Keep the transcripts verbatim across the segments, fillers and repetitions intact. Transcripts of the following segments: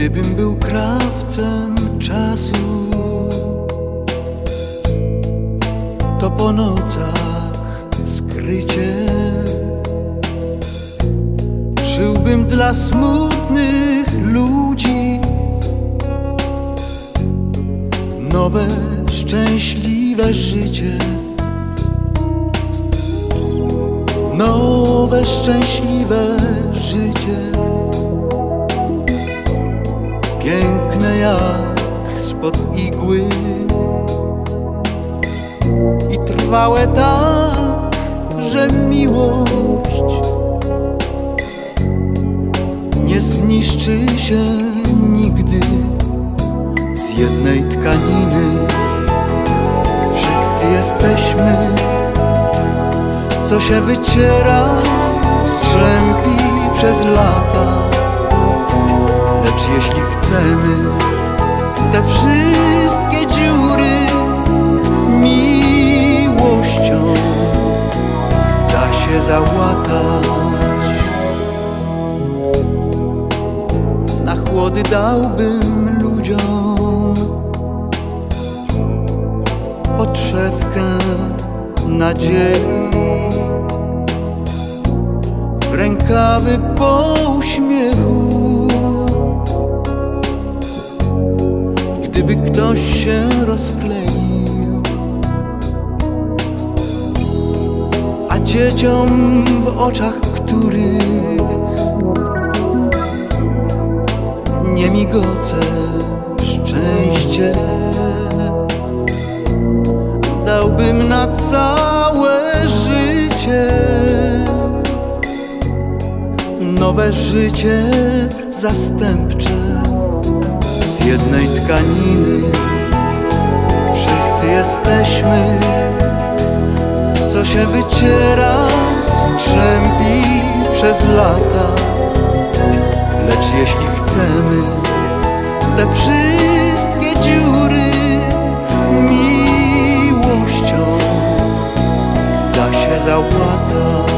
Gdybym był krawcem czasu, to po nocach skrycie żyłbym dla smutnych ludzi nowe, szczęśliwe życie. Nowe, szczęśliwe życie, piękne jak spod igły i trwałe tak, że miłość nie zniszczy się nigdy z jednej tkaniny. Wszyscy jesteśmy, co się wyciera, strzępi przez lata. Lecz jeśli chcemy, te wszystkie dziury miłością da się załatać. Na chłody dałbym ludziom podszewkę nadziei, w rękawy po uśmiechu. Gdyby ktoś się rozkleił, a dzieciom w oczach których nie migoce szczęście, dałbym na całe życie nowe życie zastępcze z jednej tkaniny. Wszyscy jesteśmy, co się wyciera, strzępi przez lata. Lecz jeśli chcemy, te wszystkie dziury miłością da się załatać.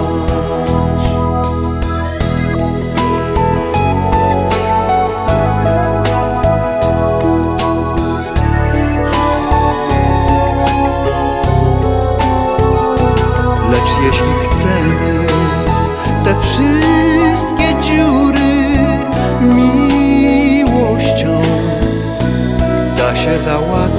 Lecz jeśli chcemy, te wszystkie dziury miłością da się załatać.